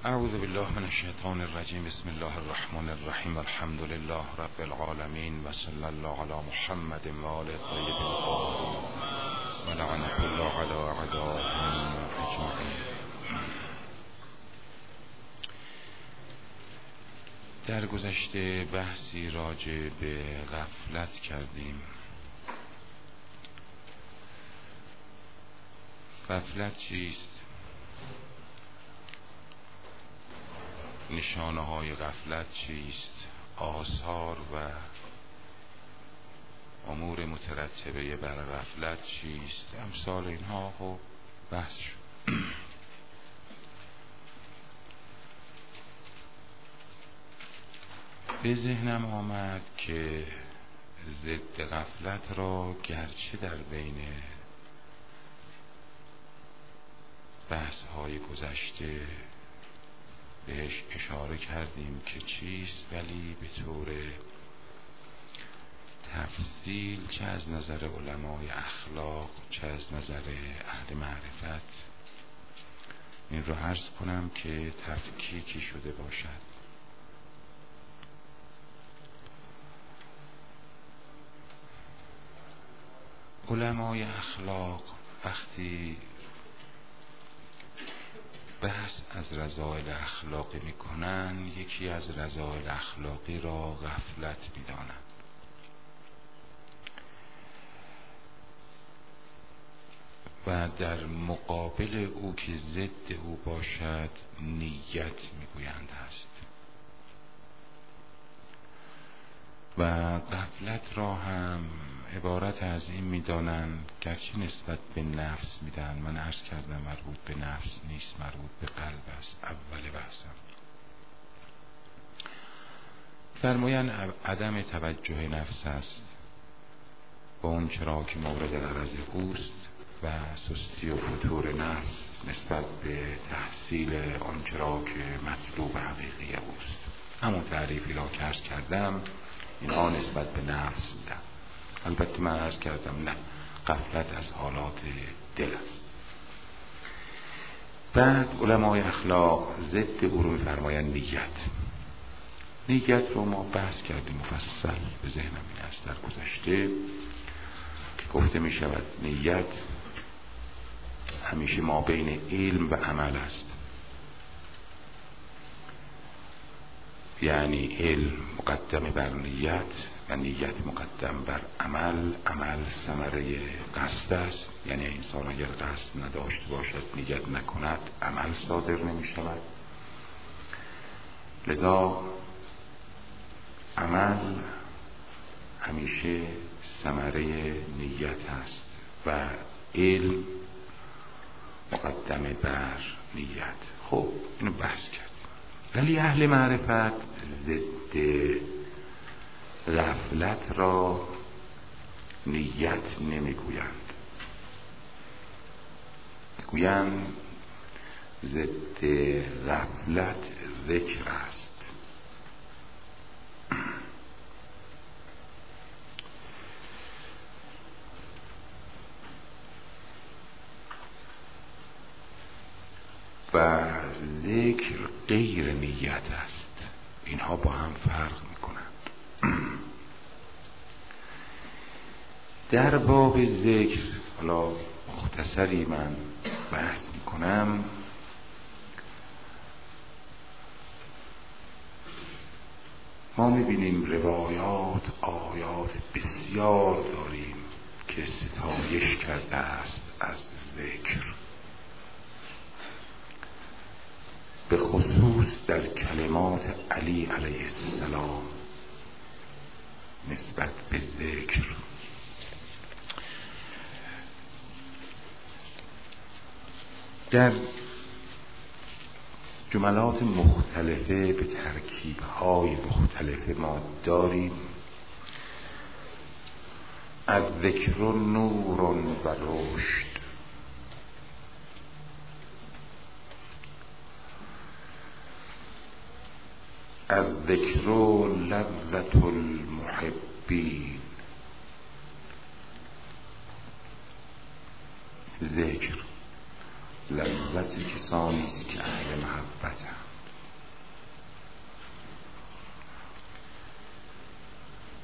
اعوذ بالله من الشیطان الرجیم. بسم الله الرحمن الرحیم. الحمد لله رب العالمین و صلی الله علی محمد و آل الطیبین الطاهرین و لعنة الله علی اعدائهم اجمعین. در گذشته بحثی راجع به غفلت کردیم. غفلت چیست؟ نشانه های غفلت چیست؟ آثار و امور مترتبه بر غفلت چیست؟ امثال اینها خب بحث شد. به ذهنم آمد که ضد غفلت را گرچه در بین بحث های گذشته بهش اشاره کردیم که چیست، ولی به طور تفصیل چه از نظر علمای اخلاق چه از نظر اهل معرفت این رو عرض کنم که تفکیکی شده باشد. علمای اخلاق وقتی بحث از رذائل اخلاقی میکنن، یکی از رذائل اخلاقی را غفلت میدانند و در مقابل او که ضد او باشد نیت میگویند است. و غفلت را هم عبارت از این میدانند، گرچه نسبت به نفس میدن، من عرض کردم مربوط به نفس نیست، مربوط به قلب است. اول بحثم فرمایند عدم توجه نفس است با اون چرا که مورد غرض اوست و سستی و فتور نفس نسبت به تحصیل آن چرا که مطلوب حقیقی اوست. همون تعریفی را که عرض کردم اینا نسبت به نفس میدن. البته من عرض کردم نه، غفلت از حالات دل است. بعد علمای اخلاق ضد او رو میفرمایند نیت رو ما بحث کردیم مفصل، به ذهنم این است در گذشته که گفته می شود نیت همیشه ما بین علم و عمل است. یعنی علم مقدم بر نیت و نیت مقدم بر عمل. عمل ثمره قصد است، یعنی انسان اگر قصد نداشته باشد نیت نکند عمل صادر نمی شود. لذا عمل همیشه ثمره نیت است و علم مقدم بر نیت. خب اینو بحث کرد. ولی اهل معرفت ضد غفلت را نیت نمیگویند، میگویند ضد غفلت ذکر است. و ذکر غیر نیت است. اینها با هم فرق میکنند. در باب ذکر حالا مختصری من بحث میکنم. ما میبینیم روایات آیات بسیار داریم که ستایش کرده است از ذکر، به خصوص در کلمات علی علیه السلام نسبت به ذکر. در جملات مختلفه به ترکیب‌های مختلفه ما داریم الذکر نور و رشد، الذکر لذة المحبین، ذکر لذت کسانی است که اهل محبتند.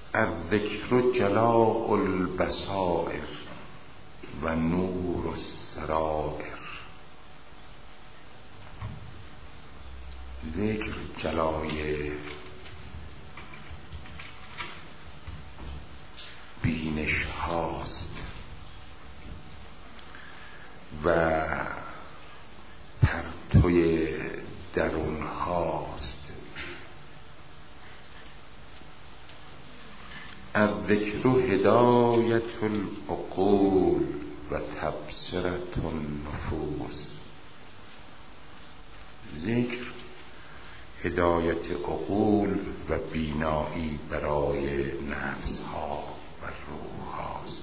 الذکر جلاء البصائر و نور السرائر. ذکر جلای بینش هاست و پرتوی درون هاست. الذکر هدایت العقول و تبصرة النفوس. ذکر هدایت عقول و بینایی برای نفس ها و روح هاست.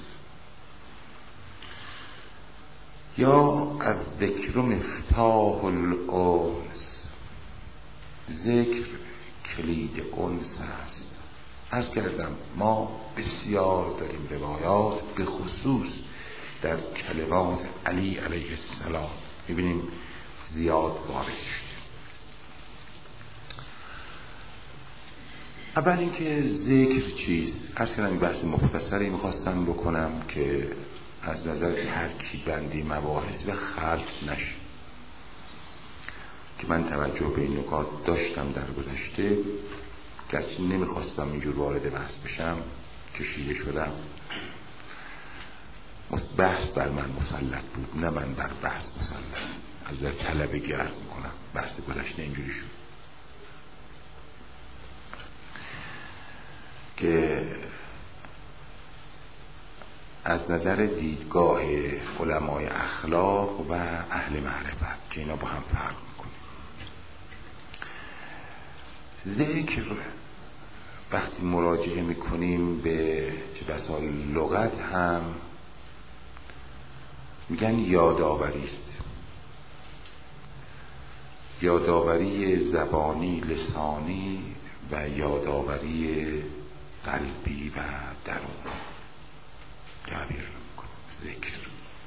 یا الذکر مفتاح الانس. ذکر کلید انس است. عرض کردم ما بسیار داریم روایات به خصوص در کلمات علی علیه السلام میبینیم زیاد وارد شده. اول اینکه ذکر چیست؟ عرض کردم بحث مختصری میخواستم بکنم که از نظر ترکیب بندی مباحث و خلط نشه، که من توجه به این نکات داشتم در گذشته، گرچه نمیخواستم اینجور وارد بحث بشم، کشیده شدم. بحث بر من مسلط بود، نه من بر بحث مسلط. از در طلبگی عرض میکنم، بحث گذشته اینجوری شد که از نظر دیدگاه علمای اخلاق و اهل معرفت که اینا با هم فرق میکنه. ذکر وقتی مراجعه میکنیم به چه بسا لغت هم میگن یادآوری است. یادآوری زبانی لسانی و یادآوری قلبی و درونی تعبیر میکنه ذکر.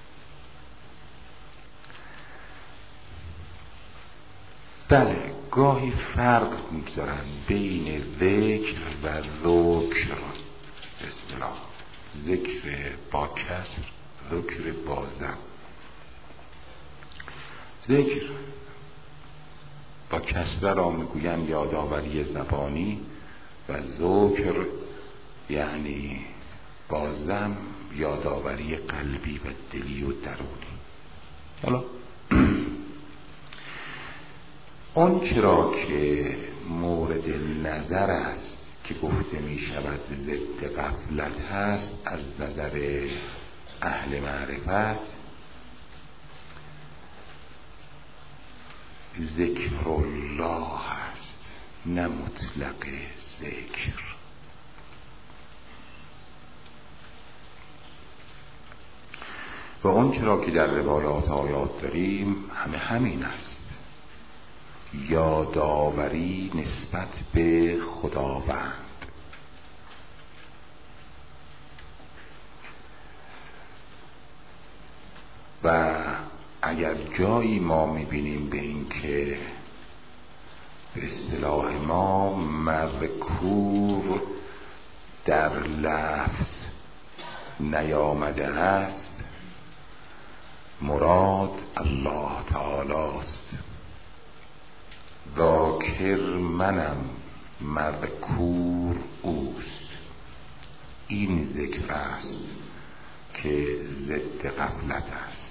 بله، گاهی فرق میگذارن بین ذکر و ذکر. اصطلاح ذکر با کسر، ذکر با زم. ذکر با کسر را میگوین یادآوری زبانی و ذکر یعنی با زم یادآوری قلبی و دلی و درونی. حالا اون چرا که مورد نظر است که گفته می شود ضد غفلت هست از نظر اهل معرفت، ذکر الله هست نه مطلق ذکر. و اون چرا که در روایات آیات داریم همین است، یادآوری نسبت به خداوند. و اگر جایی ما میبینیم به این که به اصطلاح ما مذکور در لفظ نیامده است، مراد الله تعالی است. ذاکر منم، مذکور اوست. این ذکر است که ضد غفلت است،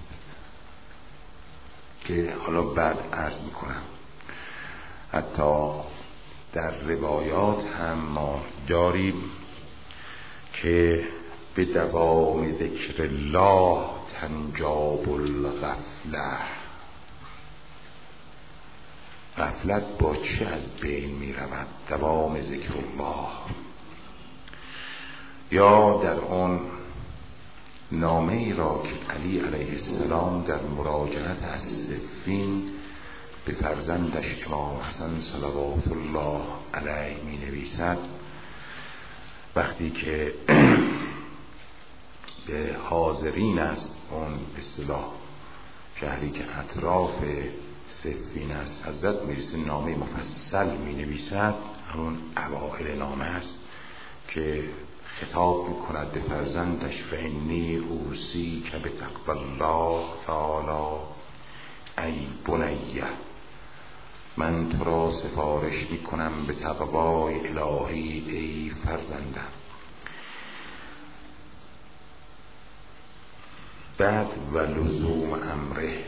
که حالا بعد عرض میکنم. حتی در روایات هم ما داریم که به دوام ذکر الله تنجاب الغفله. غفلت با چه از بین می رود؟ دوام ذکر الله. یا در اون نامه ای را که علی علیه السلام در مراجعت از صفین به فرزندش امام حسن صلوات الله علیه می نویسد، وقتی که به حاضرین است، اون اصطلاح شهری که اطراف صفین است، حضرت میرسه نامه مفصل می نویسد. همون اوائل نامه است که خطاب میکند به فرزندش: فانی اوصیک بتقوی الله تعالی ای بنیه، من تو را سفارش میکنم به تقوای الهی ای فرزندم. بعد و لزوم امره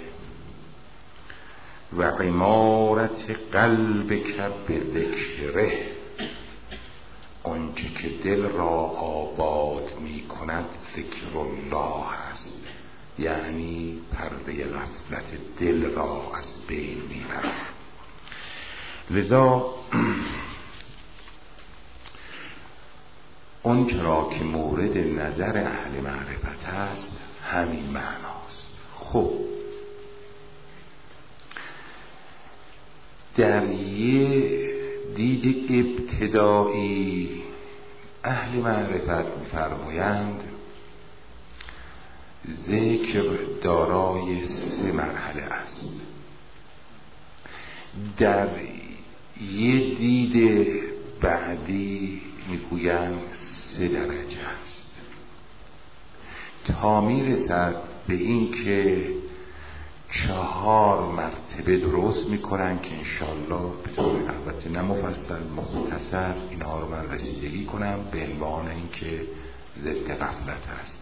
و عمارت قلبک به ذکره، آنچه که دل را آباد می کند ذکر الله است، یعنی پرده غفلت دل را از بین می برد. لذا آنچه را که مورد نظر اهل معرفت است همین معناست. خب در یه دید ابتدایی اهل معرفت می‌فرمایند ذکر دارای 3 مرحله است. در یه دید بعدی میگویند 3 درجه است تا میرسد به این که 4 مرتبه درست میکنن که انشالله به طور البته نه مفصل مختصر اینها رو من رسیدگی کنم به عنوان این که ضد غفلت است.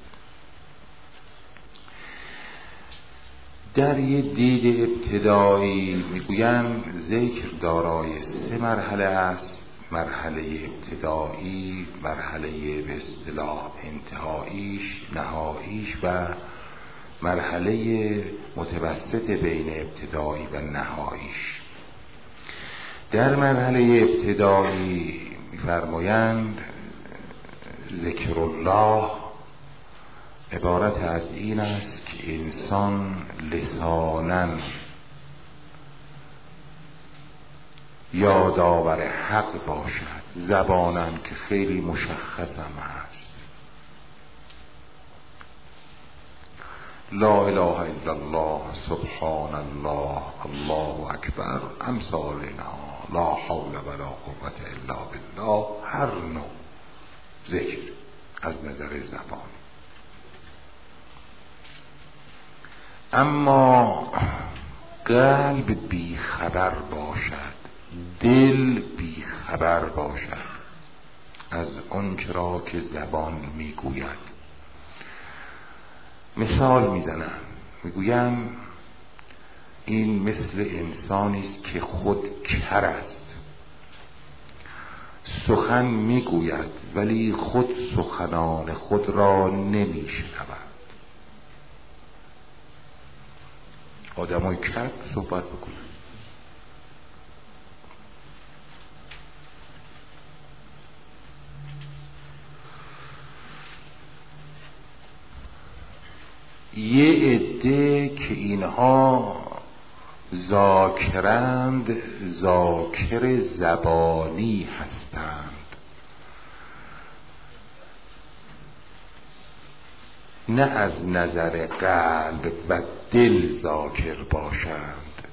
در یه دید ابتدایی میگویم ذکر دارای 3 مرحله است. مرحله ابتدایی، مرحله به اصطلاح انتهاییش، نهاییش و مرحله متوسط بین ابتدایی و نهاییش. در مرحله ابتدایی می‌فرمایند ذکر الله عبارت از این است که انسان لساناً یادآور حق باشد، زباناً که خیلی مشخص هم است، لا اله الا الله، سبحان الله، الله اکبر، امثال اینها، لا حول ولا قوة الا بالله، هر نوع ذکر از نظر زبان. اما قلب بی خبر باشد، دل بی خبر باشد از آنچه را که زبان میگوید. مثال میزنم، میگویم این مثل انسانی است که خود کر است، سخن میگوید ولی خود سخنان خود را نمیشنود. آدمای کر صحبت بکنن، یه عده که اینها ذاکرند، ذاکر زبانی هستند، نه از نظر قلب و دل ذاکر باشند.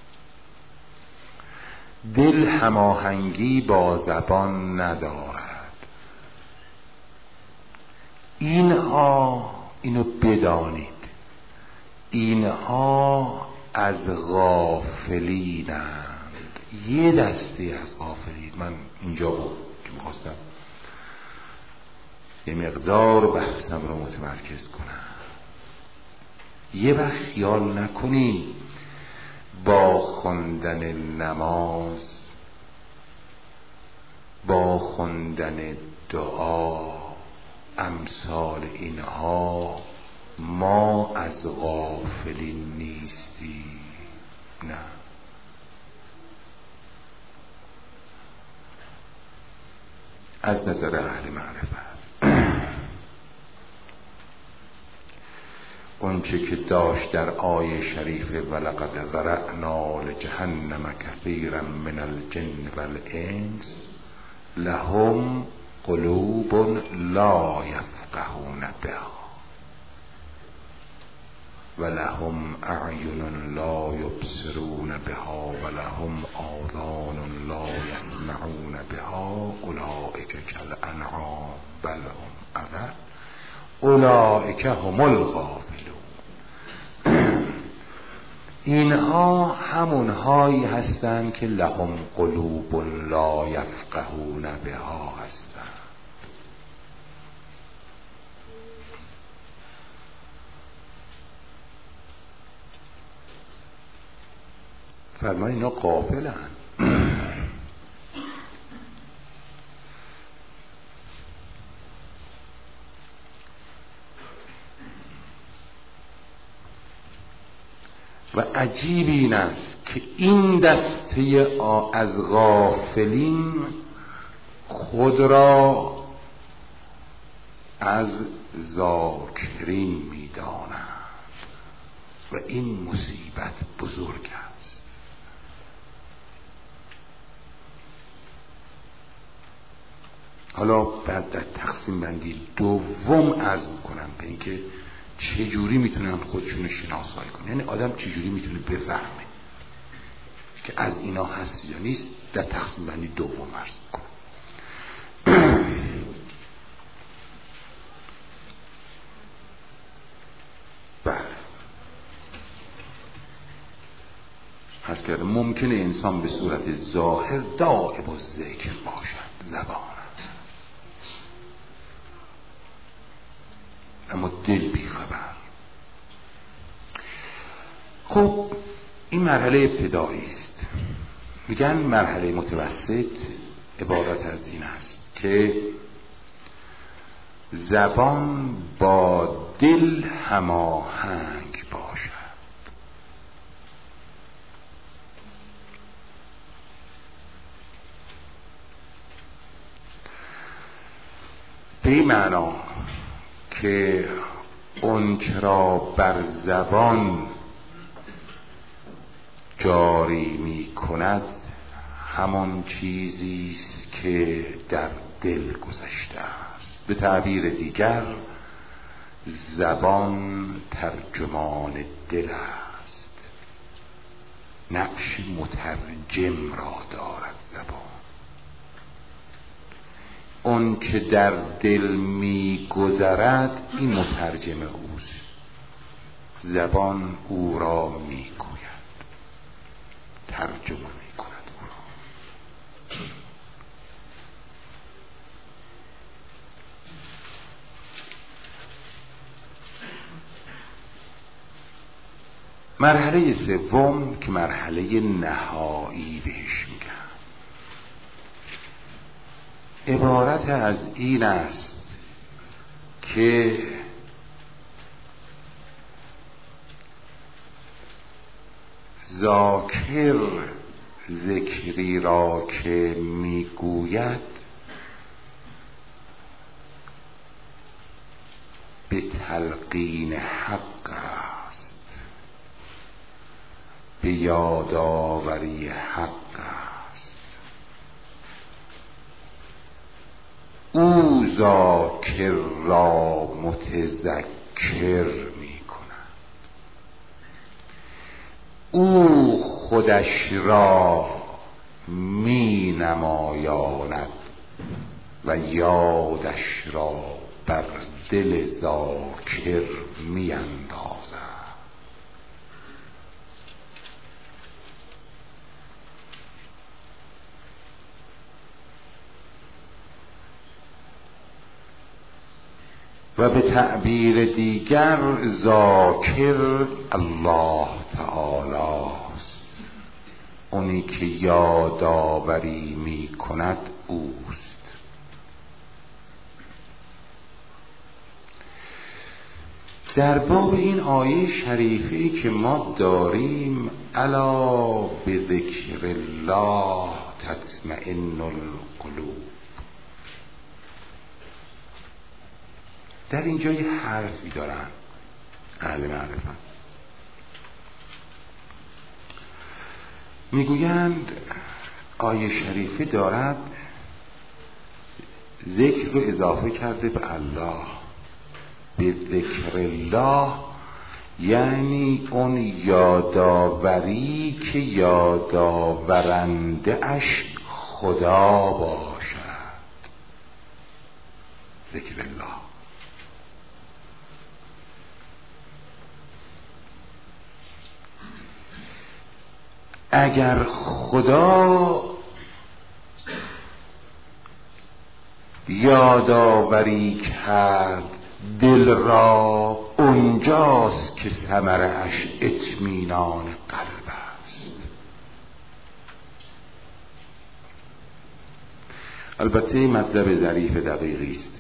دل هماهنگی با زبان ندارد. اینو بدانید، اینها از غافلینند. یه دسته از غافلین. من اینجا بود که میخواستم یه مقدار بحثم رو متمرکز کنم. یه وقت خیال نکنین با خوندن نماز، با خوندن دعا، امثال اینها ما از غافلین نیستیم. نه، از نظر اهل معرفت اونچه که داشت در آیه شریفه ولقد ذرأنا لجهنم کثیرا من الجن والانس لهم قلوب لا یفقهون بها ولهم اعین لا یبصرون بها ولهم آذان لا يسمعون بها اولئک کالانعام بل هم اضل اولئک هم الغافلون. اینها همونهایی هستند که لهم قلوب لا یفقهون بها هستند. فرمان اینا غافلن. و عجیب این است که این دسته از غافلین خود را از ذاکرین می‌دانند و این مصیبت بزرگ است. حالا بعد در تقسیم بندی دوم عرض میکنم به اینکه چجوری میتونن خودشونو شناسایی کنن، یعنی آدم چجوری میتونه بفهمه که از اینا هست یا نیست. در تقسیم بندی دوم عرض میکنم. بله هست که ممکنه انسان به صورت ظاهر دائم الذکر باشد، زبان، اما دل بی خبر. خب این مرحله ابتدایی است. میگن مرحله متوسط عبارت از این است که زبان با دل هماهنگ باشد. به این معنا که اون را بر زبان جاری می کند همان چیزی است که در دل گذشته است. به تعبیر دیگر زبان ترجمان دل است، نقش مترجم را دارد زبان. اون که در دل می گذرد این مترجم اوست، زبان او را می گوید، ترجمه می کند او را. مرحله سوم که مرحله نهایی بهش میگن، عبارت از این است که ذاکر ذکری را که میگوید به تلقین حق است، به یادآوری حق است. او ذاکر را متذکر می کند، او خودش را می نمایاند و یادش را بر دل ذاکر می اندازد. و به تعبیر دیگر ذاکر الله تعالی است، اونی که یادآوری می کند اوست. در باب این آیه شریفی که ما داریم الا بذکر الله تطمئن القلوب، در اینجا یه حرفی دارن اهل معرفت، میگویند آیه شریفه دارد ذکر رو اضافه کرده به الله، به ذکر الله، یعنی اون یادآوری که یادآورنده اش خدا باشد. ذکر الله. اگر خدا یادآوری کرد دل را، اونجاست که ثمره اش اطمینان قلب است. البته مطلب ظریف دقیقی است.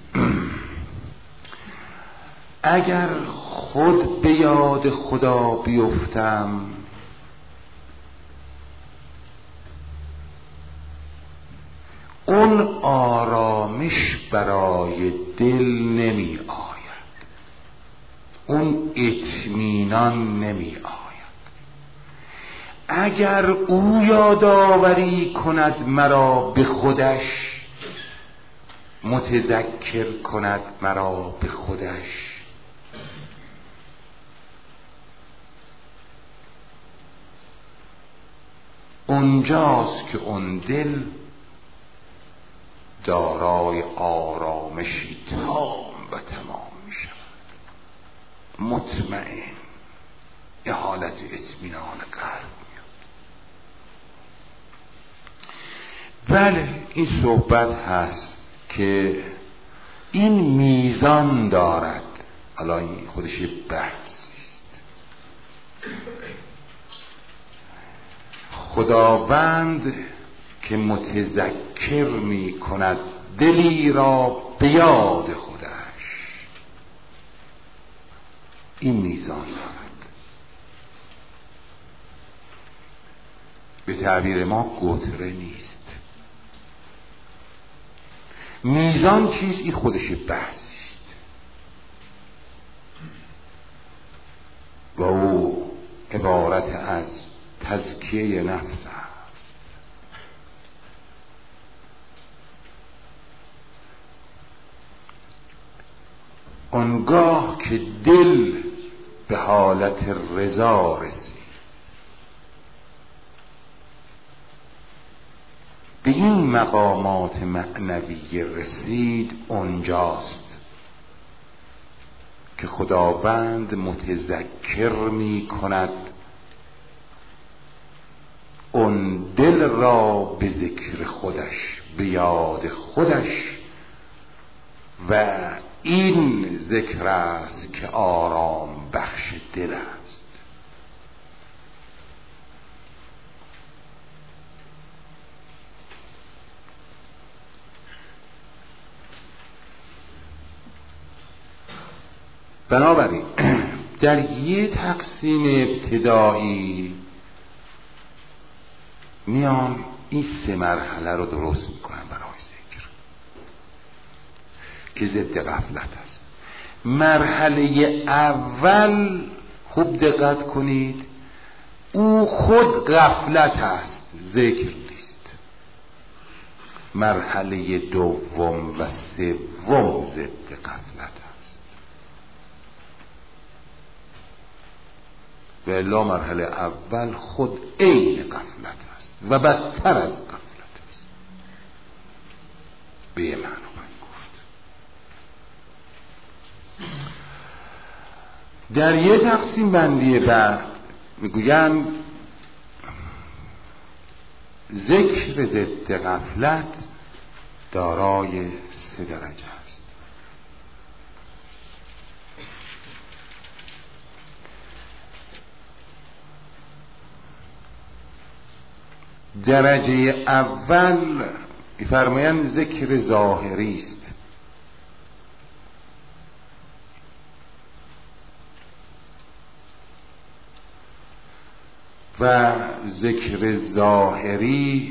اگر خود به یاد خدا بیفتم، اون آرامش برای دل نمی آید، اون اطمینان نمی آید. اگر او یادآوری کند مرا به خودش، متذکر کند مرا به خودش، اونجاست که اون دل دارای آرامشی تام و تمام می شود، مطمئن، یه حالت اطمینان قلب میاد. بله، این صحبت هست که این میزان دارد. حالا این خودش یه بحثی است. خداوند که متذکر می کند دلی را به یاد خودش، این میزان دارد. به تعبیر ما گوتره نیست. میزان چیست؟ این خودش بحثی است و او عبارت از تزکیه نفس است. آنگاه که دل به حالت رضا رسید، به این مقامات معنوی رسید، اونجاست که خداوند متذکر می کند اون دل را به ذکر خودش، به یاد خودش، و این ذکر است که آرام بخش دل است. بنابراین در یه تقسیم ابتدایی میام این 3 مرحله رو درست میکنم برای ذکر که ضد غفلت است. مرحله اول، خوب دقت کنید، او خود غفلت است، ذکر نیست. مرحله دوم و سوم ضد غفلت است. و الا مرحله اول خود عین غفلت است و بدتر از غفلت است. به یه معنی گفت. در یه تقسیم بندی بعد میگویم ذکر ضد غفلت دارای 3 درجه است. درجه اول می‌فرمایند ذکر ظاهری است. و ذکر ظاهری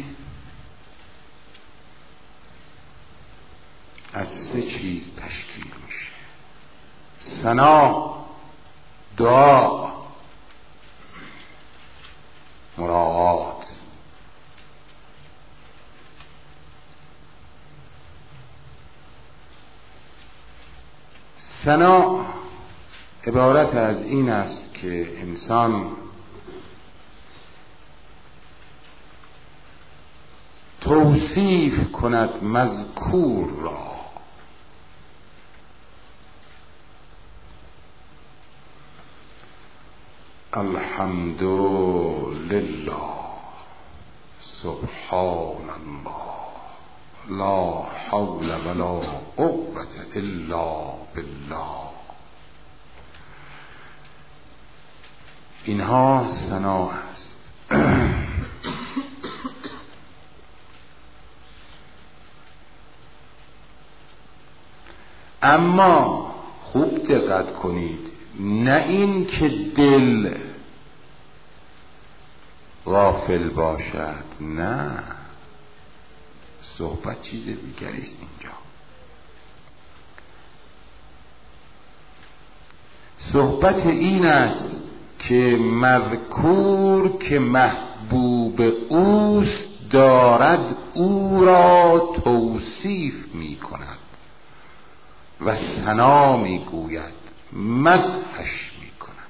از 3 چیز تشکیل میشه: ثنا، دعا، مراعات. ثنا عبارت از این است که انسان توصیف کند مذکور را، الحمد لله سبحان الله لا حول ولا قوة الا بالله. اینها ثنا است. اما خوب دقت کنید، نه این که دل غافل باشد، نه، صحبت چیز دیگری است اینجا. صحبت این است که مذکور که محبوب اوست دارد او را توصیف می کند و ثنا می گوید، مدحش می کند.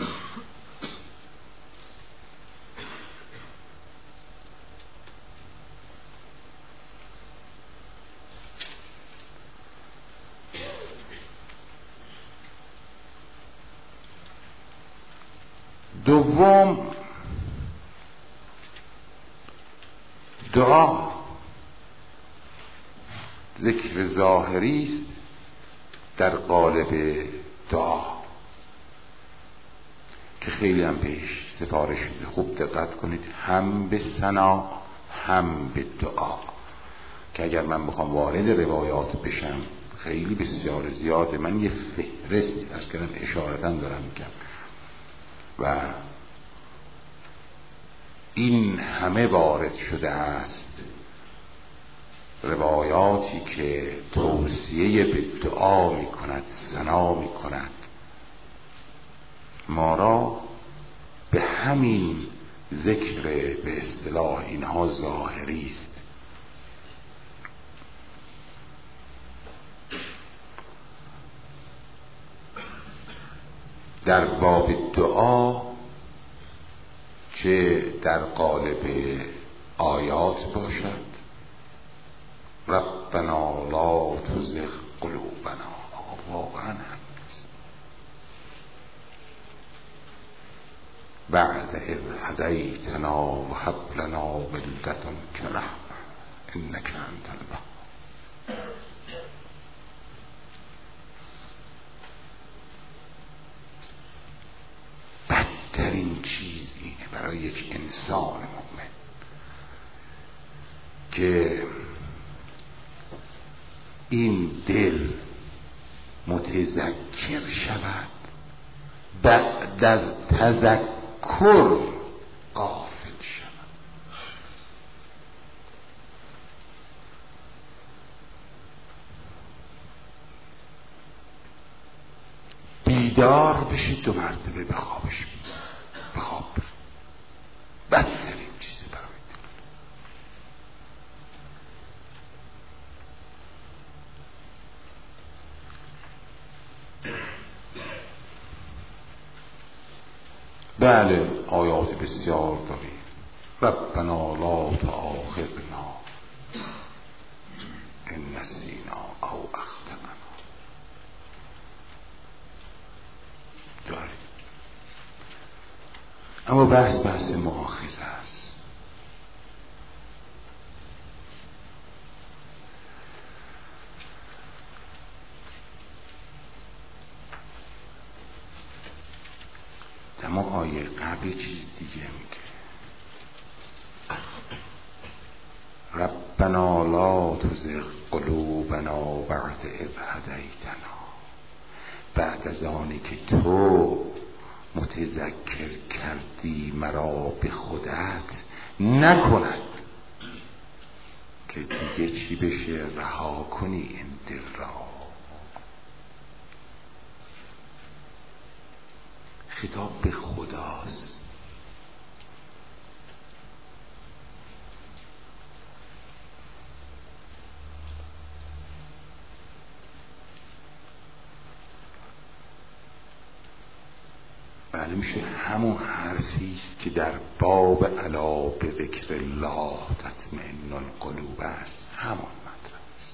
دوم، دعا ذکر ظاهری است در قالب دعا که خیلی هم بهش سفارش شده. خوب دقت کنید، هم به ثنا هم به دعا، که اگر من بخوام وارد روایات بشم خیلی بسیار زیاده. من یه فهرست نیست، از کردم اشارتاً دارم میگم و این همه وارد شده است روایاتی که توصیه به دعا می کند، ثنا می کند. ما را به همین ذکر به اصطلاح اینها ظاهری است. در باب دعا که در قالب آیات باشد، ربنا لا تزغ قلوبنا، واقعا هست، بعد اذ هدیتنا و هب لنا من لدنک رحمة انک انت الوهاب. بدترین چیز اینه برای یک انسان مؤمن که این دل متذکر شود، بعد از تذکر غافل شود. بیدار بشی 2 مرتبه به خوابش بخواب. بدترین چیزی برای بله آیات بسیار داریم. ربنا لا تؤاخذنا ان نسینا او اخطأنا داریم، اما بحث مؤاخذه است. اما آیه قبل چیز دیگه میگه، ربنا لا تزغ قلوبنا بعد اذ هدیتنا، بعد از آنی که تو متذکر کردی مرا به خودت، نکند که دیگه چی بشه، رها کنی این دل را. خطاب به خداست. بله معلوم میشه همون حرفی است که در باب الا به ذکر الله تطمئن القلوب است، همون مطلب است.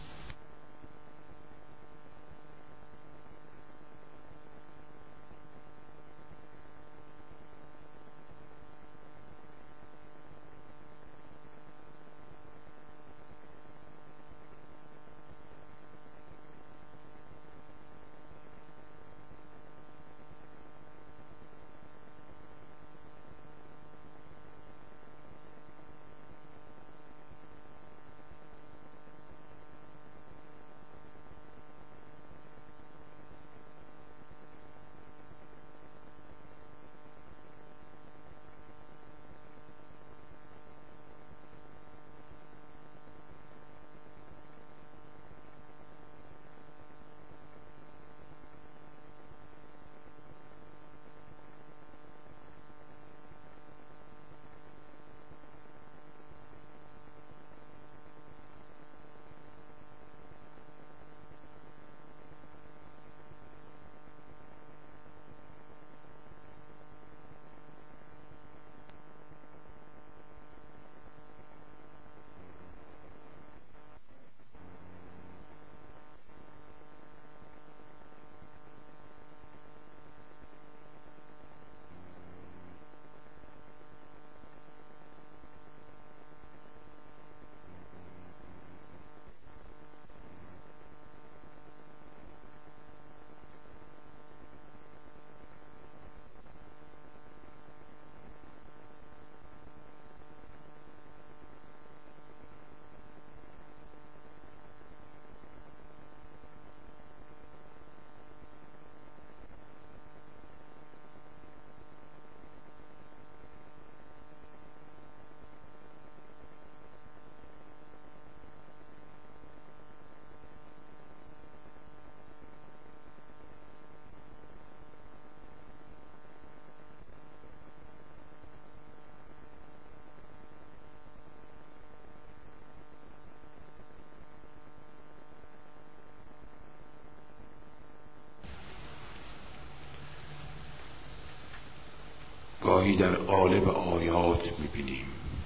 گاهی در قالب آیات میبینیم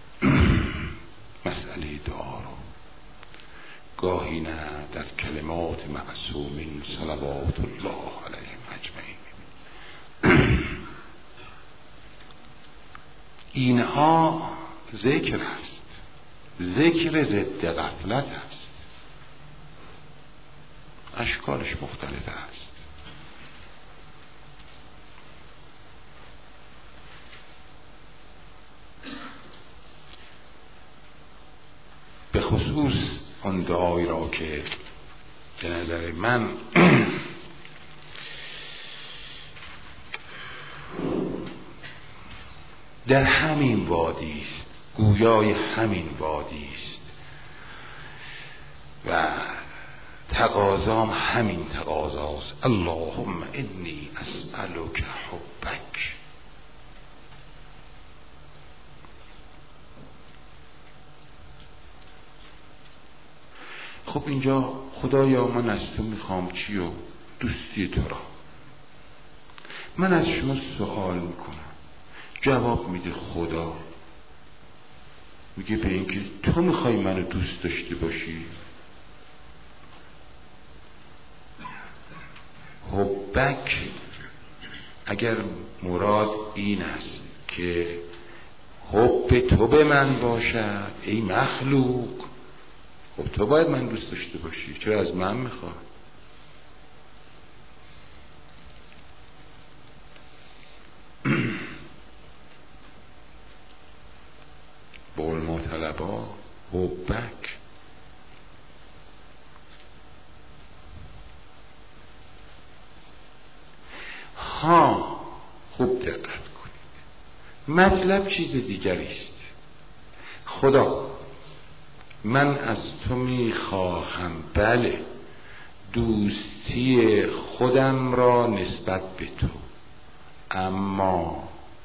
مسئله دعا رو، گاهی نه در کلمات معصومین صلوات الله علیهم اجمعین. اینها ذکر است، ذکر ضد غفلت است، اشکالش مختلف است. به خصوص آن دعایی را که به نظر من در همین وادی است، گویای همین وادی است و تقاضام همین تقاضاست. اللهم انی اسألک حبک. خب اینجا خدایا من از تو میخوام چی و دوستی تو را. من از شما سوال میکنم، جواب میده خدا، میگه به این که تو میخوای منو دوست داشته باشی. حبک اگر مراد این است که حب تو به من باشد ای مخلوق، خب تو باید من دوست داشته باشی، چرا از من میخواد؟ بول مطلبا حبک. ها خوب دقت کنید، مطلب چیز دیگری است. خدا من از تو میخواهم بله دوستی خودم را نسبت به تو، اما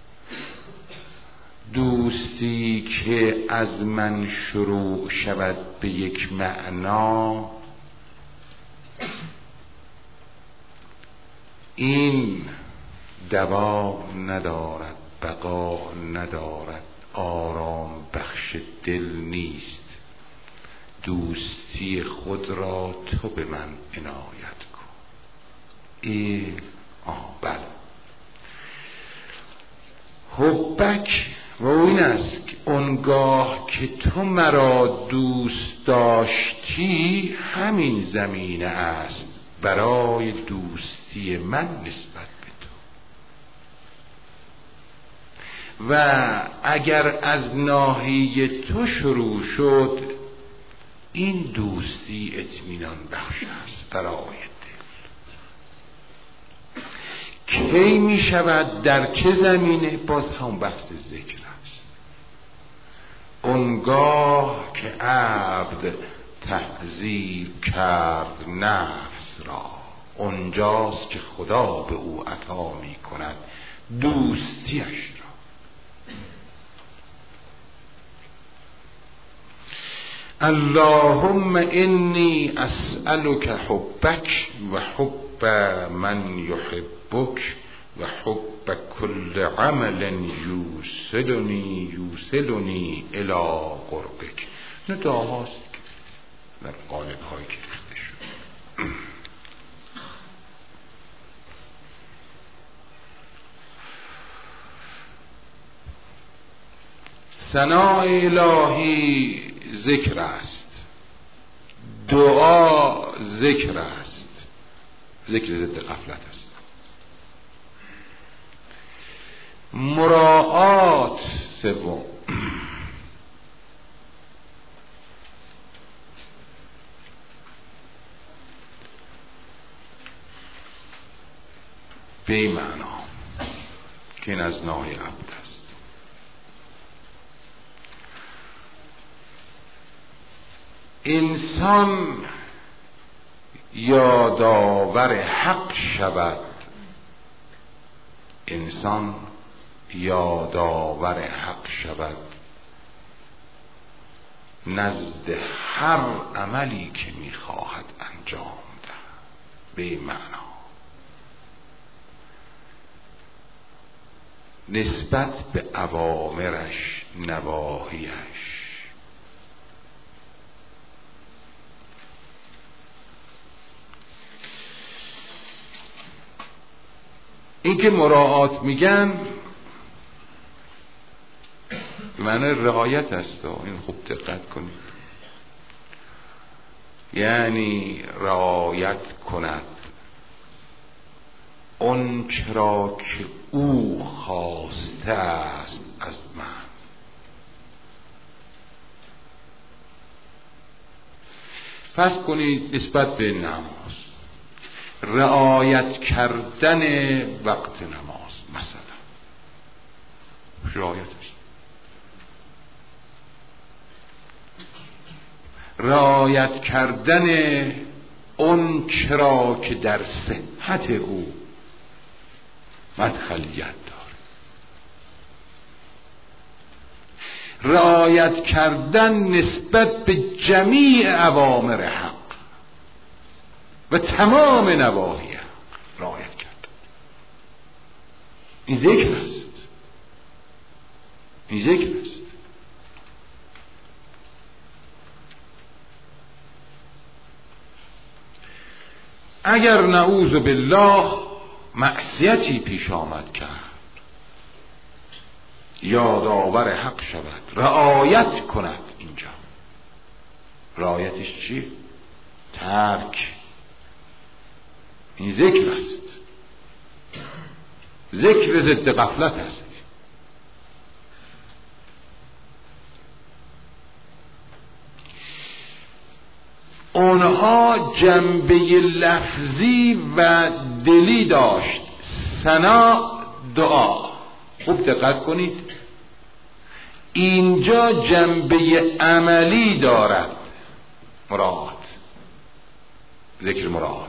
دوستی که از من شروع شود به یک معنا، این دوا ندارد، بقا ندارد، آرام بخش دل نیست. دوستی خود را تو به من عنایت کن. بله، حبک و این است که اونگاه که تو مرا دوست داشتی، همین زمینه است برای دوستی من نسبت به تو. و اگر از ناحیه تو شروع شد، این دوستی اطمینان بخش است برای دل. کی می شود؟ در چه زمینه؟ باز هم بحث ذکر است. اونگاه که عبد تهذیب کرد نفس را، اونجاست که خدا به او عطا می کند دوستیش را. اللهم انی اسألک حبک و حب من یحبک و حب کل عمل یوصلنی الی قربک. این دعاست در قالب هایی که ریخته شد. ثناء الهی ذکر است، دعا ذکر است، ذکر ضد غفلت است. مراعات سوم، به این معنا که این از ناحیه عبد است. انسان یادآور حق شود، انسان یادآور حق شود نزد هر عملی که میخواهد انجام دهد. به این معنا نسبت به اوامرش، نواهیش. این که مراعات میگن به معنی رعایت است. این خوب دقت کنید. یعنی رعایت کند اون چرا که او خواسته است از من. فرض کنید نسبت به نماز، رعایت کردن وقت نماز مثلا رعایت است. رعایت کردن اون چرا که در صحت او مدخلیت داره. رعایت کردن نسبت به جمیع اوامر حق و تمام نواهی حق رعایت کردن. این ذکر است. این ذکر است. اگر نعوذ بالله معصیتی پیش آمد کرد، یادآور حق شود، رعایت کند. اینجا رعایتش چیه؟ ترک. این ذکر است. ذکر ضد غفلت است. اونها جنبه لفظی و دلی داشت. ثنا دعا. خوب دقت کنید. اینجا جنبه عملی دارد. مراعات، ذکر مراعات.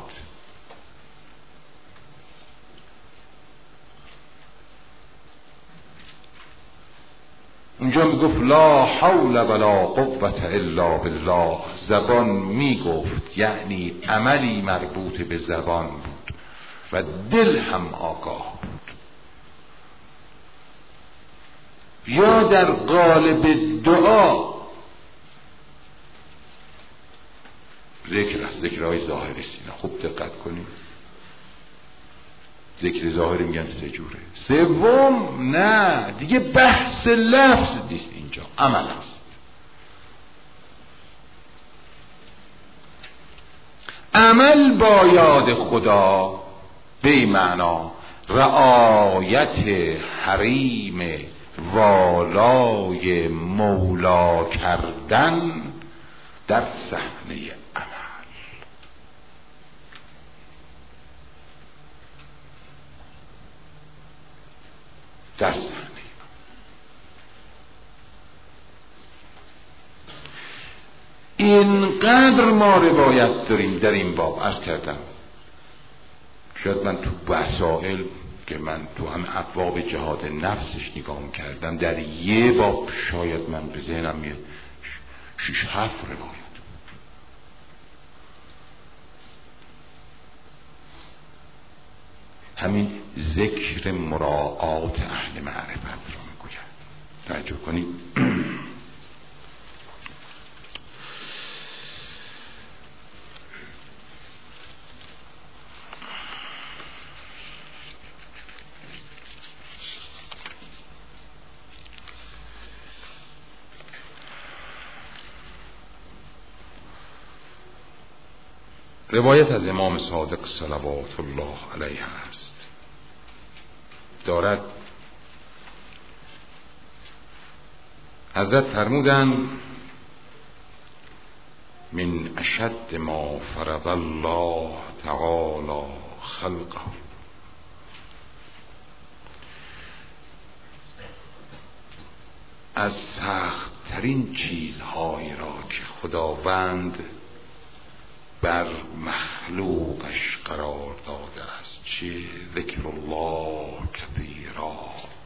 اونجا میگفت لا حول ولا قوة الا بالله. زبان میگفت، یعنی عملی مربوط به زبان بود و دل هم آگاه بود. یا در قالب دعا ذکر است، ذکرهای ظاهری است. خوب دقت کنید، ذکر ظاهری میگن سه جوره. سوم نه دیگه بحث لفظ نیست، اینجا عمل است. عمل با یاد خدا به معنا رعایت حریم والای مولا کردن در صحنه عمل. در صحنه اینقدر ما روایت داریم در این باب. عرض کردم شاید من تو وسائل که من تو هم ابواب جهاد نفسش نگاه کردم، در یه باب شاید من به ذهنم میاد 6-7 روایت. همین ذکر مراعات اهل معرفت رو میگوید. توجه کنید. روایت از امام صادق صلوات الله علیه است، دارد حضرت فرمودند من اشد ما فرض الله تعالی خلقه، از سخت ترین چیزهایی را که خداوند بر مخلوقش قرار داده است چه ذکر الله کثیرا،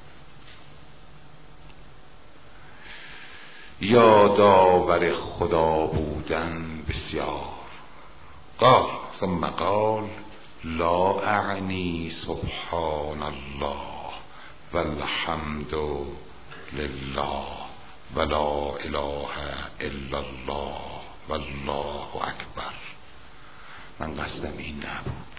یادآور خدا بودن بسیار. قال ثم قال لا اعنی سبحان الله والحمد لله ولا اله الا الله والله اکبر. من قصدم این نبود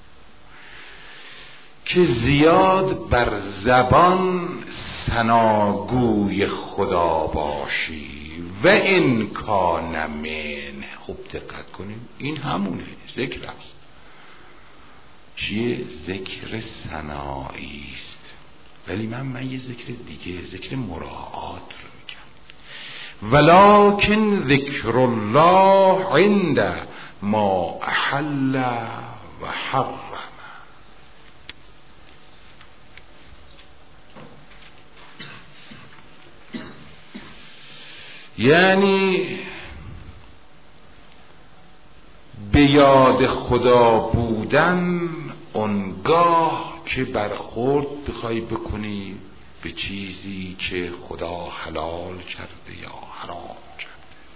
که زیاد بر زبان ثناگوی خدا باشی و این کان من. خوب دقت کنیم، این همونه ذکر است. چیه؟ ذکر ثنایی است، ولی من یه ذکر دیگه، ذکر مراعات رو میگم. ولکن ذکر الله عند ما احل و حرم. یعنی به یاد خدا بودن اونگاه که برخورد بخوای بکنی به چیزی که خدا حلال کرده یا حرام کرده.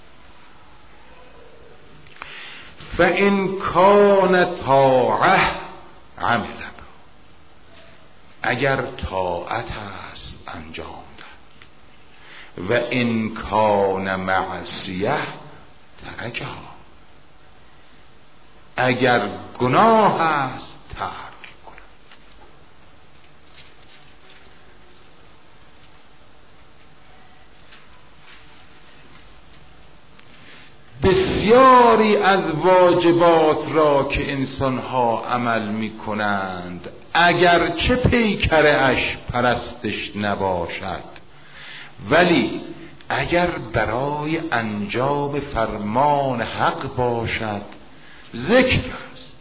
فإن کان طاعه عمل، اگر طاعت است انجام داد. و ان کان معصیه ترکها، اگر گناه است ترک کن. بسیاری از واجبات را که انسانها عمل می کنند اگر چه پیکرش پرستش نباشد، ولی اگر برای انجام فرمان حق باشد ذکر است،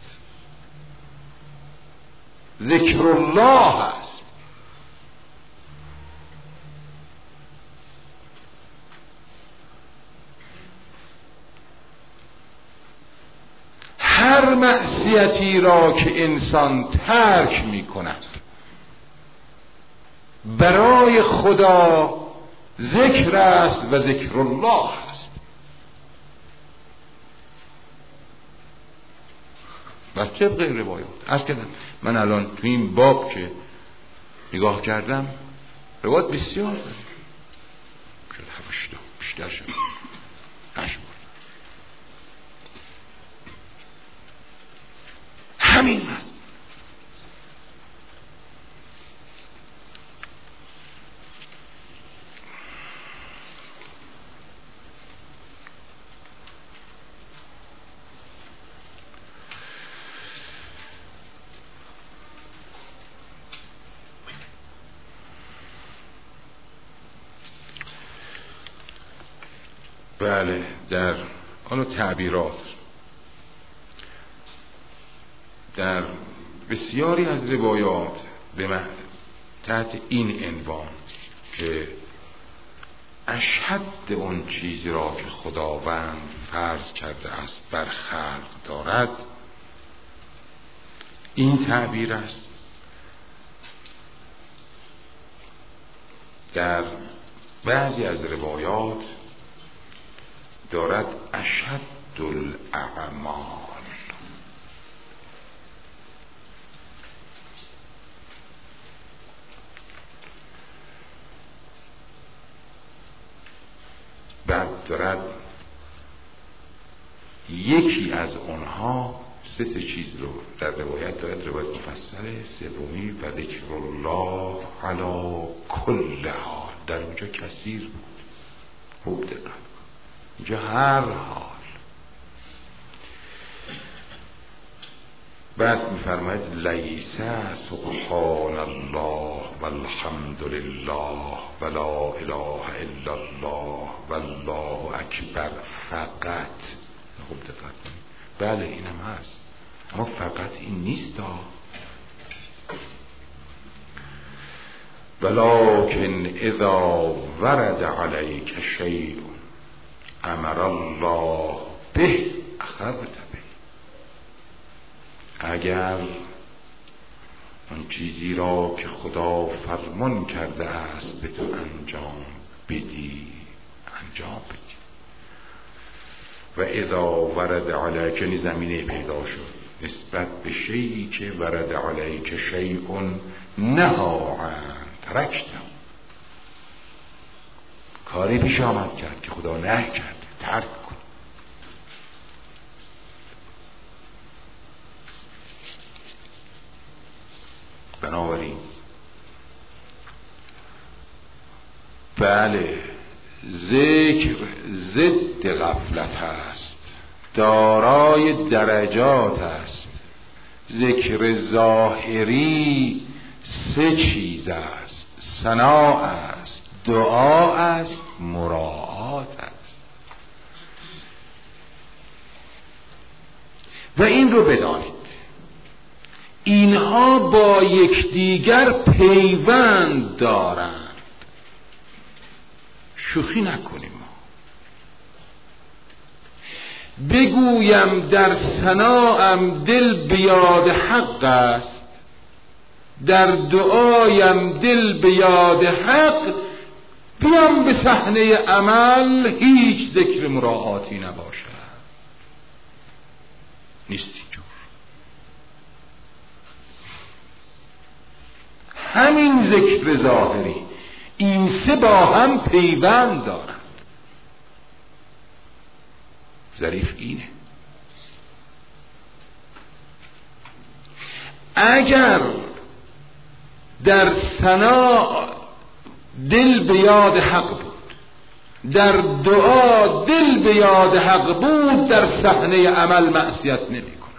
ذکر الله است. هر معصیتی را که انسان ترک می کند برای خدا ذکر است و ذکر الله است. و طبق روایات عرض کردم، من الان تو این باب که نگاه کردم روایات بسیار دارم. شد 7 بیشتر شد نشد. همین هست. بله، در آن تعبیرات در بسیاری از روایات به تحت این عنوان که اشهد اون چیزی را که خداوند فرض کرده است بر خلق دارد، این تعبیر است. در بعضی از روایات دارد اشهد الاعمال. بعد دارد یکی از اونها 3 چیز رو در روایت دارد، روایت مفصله. سومی و ذکر الله علی کل حال، در اونجا کثیر بود، خوب دقت، اینجا هر حال. بعد میفرماید لیس سبحان الله والحمد لله ولا اله الا الله والله اکبر فقط. خوب دقت کنید. بله اینم هست، اما فقط این نیست. ولكن اذا ورد عليك شيء امر الله به اخذت به. اگر اون چیزی را که خدا فرمان کرده است به تو انجام بدی، انجام بدی. و اذا ورد علیک، زمینه پیدا شد نسبت به شیئی که ورد علیک شیء نهی عنه ترکته، کاری پیش آمد کرد که خدا نهی کرد، ترک کن. بنابراین بله، ذکر ضد غفلت است، دارای درجات است. ذکر ظاهری 3 چیز است: ثنا است، دعا است، مراعات است. و این رو بدانید اینها با یکدیگر پیوند دارند. شوخی نکنیم. بگویم در ثناام دل به یاد حق است، در دعایم دل به یاد حق، بیام به صحنه عمل هیچ ذکر مراعاتی نباشد. نیست اینجور. همین ذکر ظاهری، این 3 با هم پیوند دارند. ظریف اینه. اگر در ثنا دل به یاد حق بود، در دعا دل به یاد حق بود، در صحنه عمل معصیت نمی کند،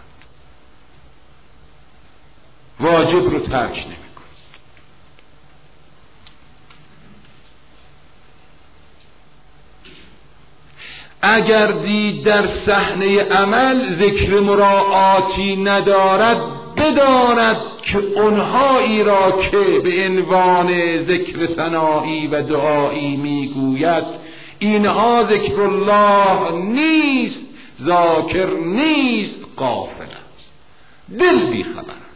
واجب رو ترک نمی کند. اگر دید در صحنه عمل ذکر مراعاتی ندارد، بداند که اونهایی را که به عنوان ذکر ثنایی و دعایی میگوید اینها ذکر الله نیست، ذاکر نیست، غافل است، دل بی خبر است.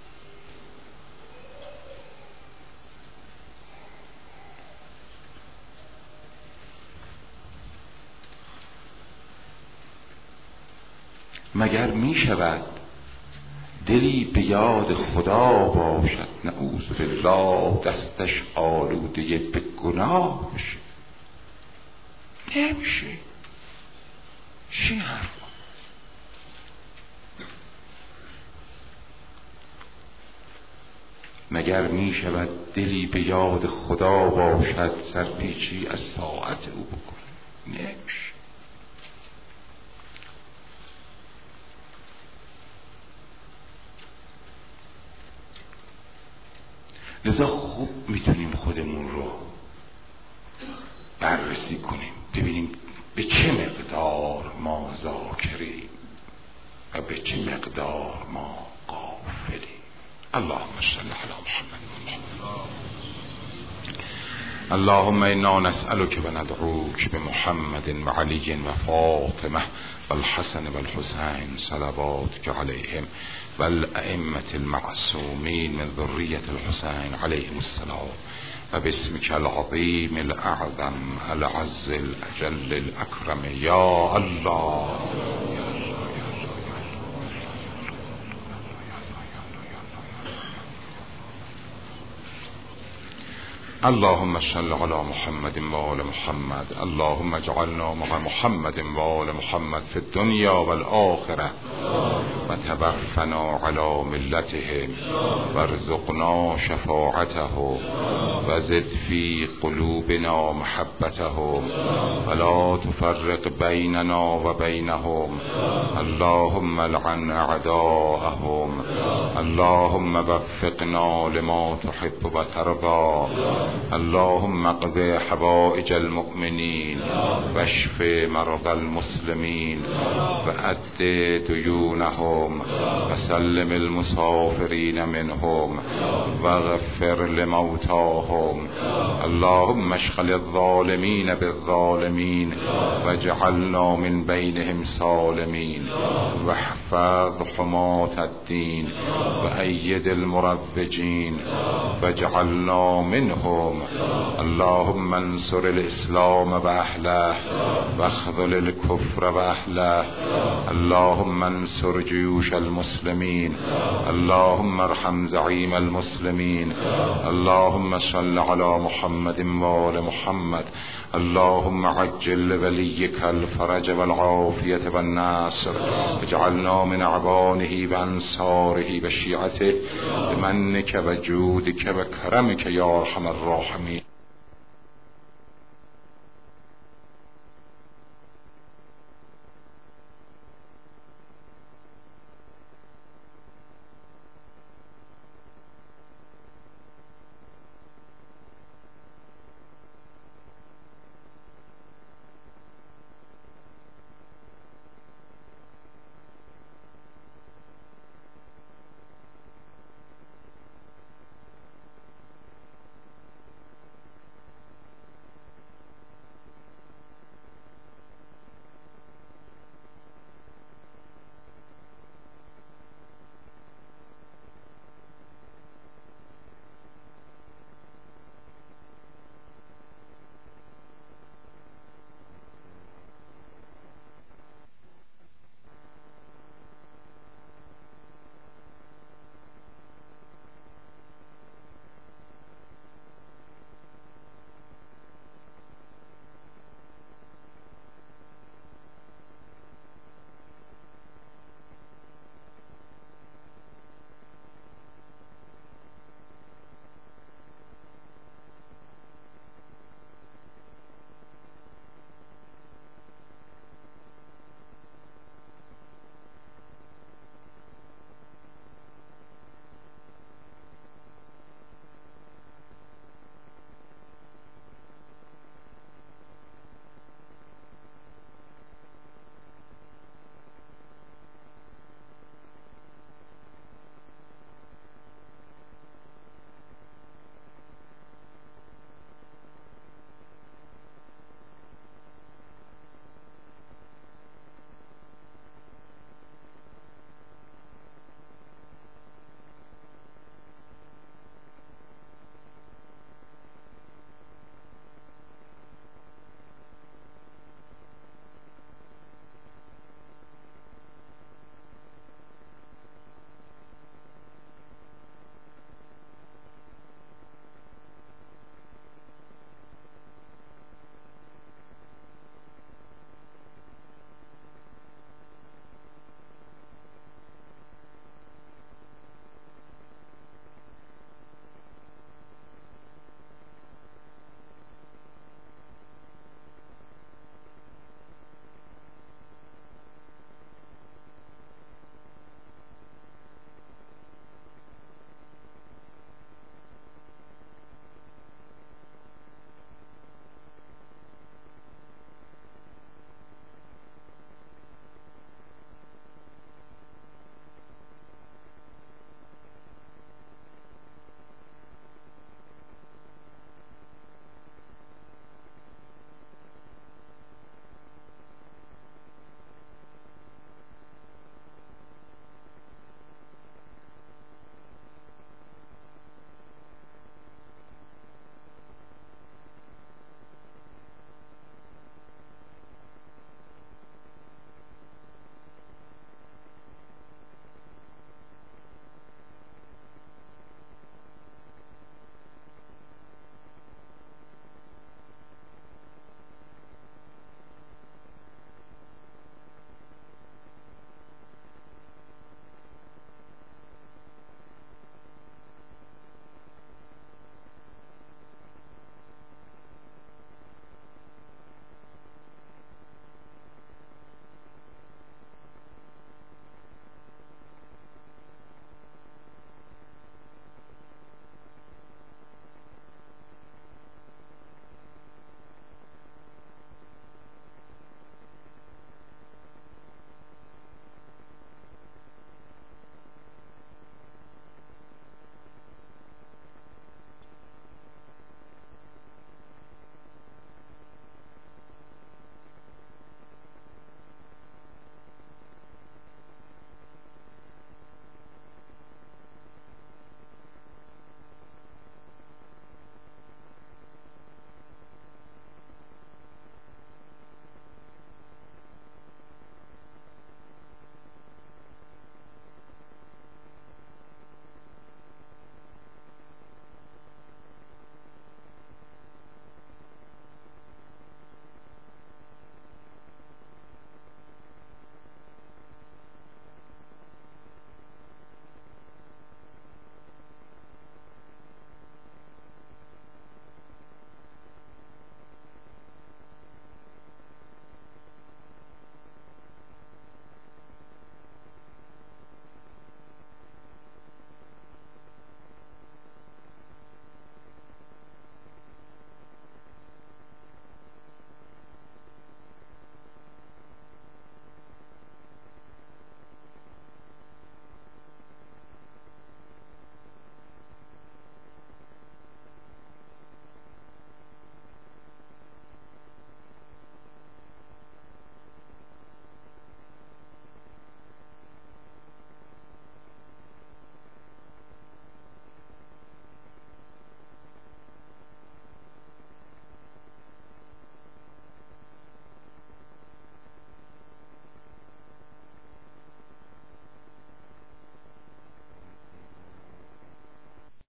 مگر می شود دلی به یاد خدا باشد، نعوذ بالله، دستش آلوده به گناه بشه؟ نمیشه. چی حرف؟ مگر می شود دلی به یاد خدا باشد سرپیچی از طاعت او بکنه؟ نمیشه. لذا خوب میتونیم خودمون رو بررسی کنیم، ببینیم به چه مقدار ما ذاکریم و به چه مقدار ما غافلیم. اللهم صل علی محمد. اللهم انا نسألك و ندعوك بمحمد و علی و فاطمه و الحسن و الحسین صلواتك علیهم و الائمة المعصومین من ذریة الحسین علیهم السلام و باسمك العظیم الاعظم العز الاجل الاکرم یا الله. اللهم صل على محمد و آل محمد. اللهم اجعلنا مع محمد و آل محمد في الدنيا والآخرة و توفنا على ملتهم وارزقنا شفاعتهم وزد في قلوبنا محبتهم ولا تفرق بيننا وبينهم. اللهم لعن أعداءهم. اللهم وفقنا لما تحب وترضى. اللهم اقض حوائج المؤمنين واشف مرضى المسلمين وأد ديونهم وسلم المسافرين منهم واغفر لموتاهم. اللهم اشغل الظالمين بالظالمين واجعلنا من بينهم سالمين واحفظ حماة الدين وأيد المروجين واجعلنا منهم. اللهم انصر الاسلام و اهله واخذل الكفر و اهله. اللهم انصر جيوش المسلمين. اللهم ارحم زعيم المسلمين. اللهم صل على محمد و آل محمد. اللهم عجل لوليك الفرج والعافية والنصر. اجعلنا من اعوانه وانصاره وشيعته بمنك وجودك وكرمك يا ارحم الراحمين.